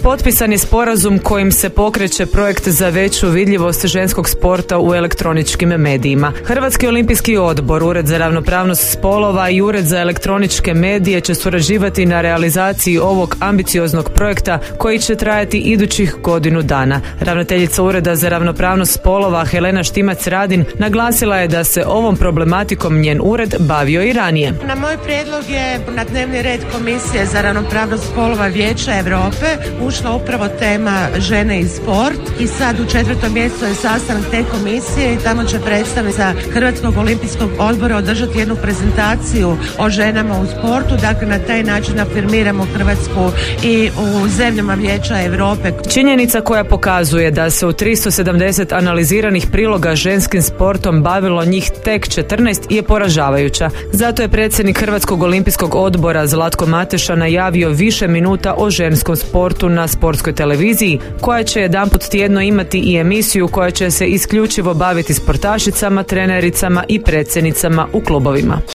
Potpisan je sporazum kojim se pokreće projekt za veću vidljivost ženskog sporta u elektroničkim medijima. Hrvatski olimpijski odbor, Ured za ravnopravnost spolova i Ured za elektroničke medije će surađivati na realizaciji ovog ambicioznog projekta koji će trajati idućih godinu dana. Ravnateljica Ureda za ravnopravnost spolova Helena Štimac-Radin naglasila je da se ovom problematikom njen ured bavio i ranije. Na moj prijedlog je na dnevni red Komisije za ravnopravnost spolova Vijeća Europe ušla upravo tema žene i sport i sad u 4. mjesecu je sastanak te komisije i tamo će predstavnica Hrvatskog olimpijskog odbora održati jednu prezentaciju o ženama u sportu. Dakle, na taj način afirmiramo Hrvatsku i u zemljama Vijeća Europe. Činjenica koja pokazuje da se u 370 analiziranih priloga ženskim sportom bavilo njih tek 14 je poražavajuća. Zato je predsjednik Hrvatskog olimpijskog odbora Zlatko Mateša najavio više minuta o ženskom sportu na sportskoj televiziji, koja će jedanput tjedno imati i emisiju koja će se isključivo baviti sportašicama, trenericama i predsjednicama u klubovima.